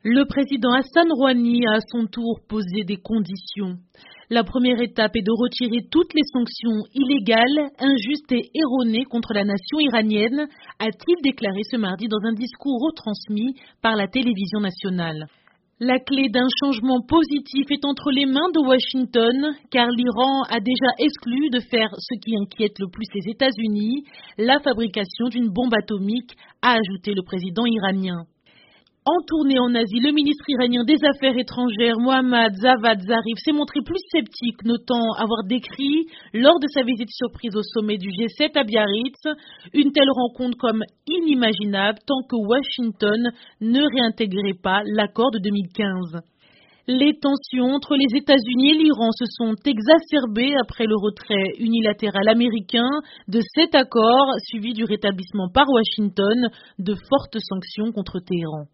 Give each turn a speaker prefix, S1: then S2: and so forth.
S1: Le président Hassan Rouhani a à son tour posé des conditions. La première étape est de retirer toutes les sanctions illégales, injustes et erronées contre la nation iranienne, a-t-il déclaré ce mardi dans un discours retransmis par la télévision nationale. La clé d'un changement positif est entre les mains de Washington, car l'Iran a déjà exclu de faire ce qui inquiète le plus les États-Unis, la fabrication d'une bombe atomique, a ajouté le président iranien. En tournée en Asie, le ministre iranien des Affaires étrangères, Mohammad Javad Zarif, s'est montré plus sceptique, notant avoir décrit, lors de sa visite surprise au sommet du G7 à Biarritz, une telle rencontre comme inimaginable tant que Washington ne réintégrait pas l'accord de 2015. Les tensions entre les États-Unis et l'Iran se sont exacerbées après le retrait unilatéral américain de cet accord, suivi du rétablissement par Washington de fortes sanctions contre Téhéran.